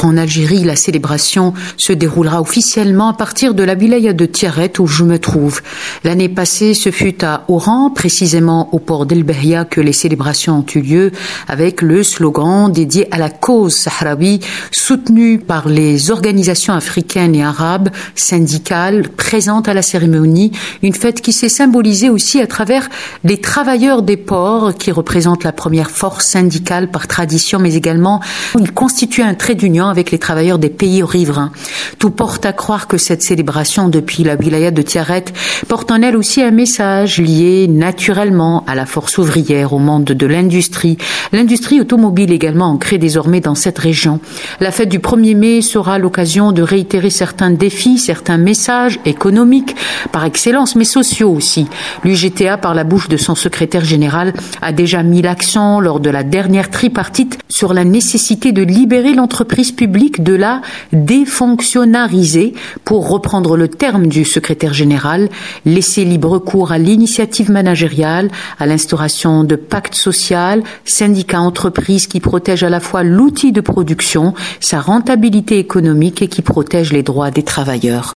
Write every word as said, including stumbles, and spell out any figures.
En Algérie, la célébration se déroulera officiellement à partir de la wilaya de Tiaret où je me trouve. L'année passée, ce fut à Oran, précisément au port d'El Behia, que les célébrations ont eu lieu avec le slogan dédié à la cause sahraoui, soutenu par les organisations africaines et arabes, syndicales, présentes à la cérémonie. Une fête qui s'est symbolisée aussi à travers les travailleurs des ports qui représentent la première force syndicale par tradition, mais également ils constituent un trait d'union avec les travailleurs des pays riverains. Tout porte à croire que cette célébration depuis la wilaya de Tiaret porte en elle aussi un message lié naturellement à la force ouvrière, au monde de l'industrie. L'industrie automobile également ancrée désormais dans cette région. La fête du premier mai sera l'occasion de réitérer certains défis, certains messages économiques par excellence, mais sociaux aussi. L'U G T A, par la bouche de son secrétaire général, a déjà mis l'accent lors de la dernière tripartite sur la nécessité de libérer l'entreprise publique de la défonctionnariser, pour reprendre le terme du secrétaire général, laisser libre cours à l'initiative managériale, à l'instauration de pactes sociaux, syndicats, entreprises qui protègent à la fois l'outil de production, sa rentabilité économique et qui protègent les droits des travailleurs.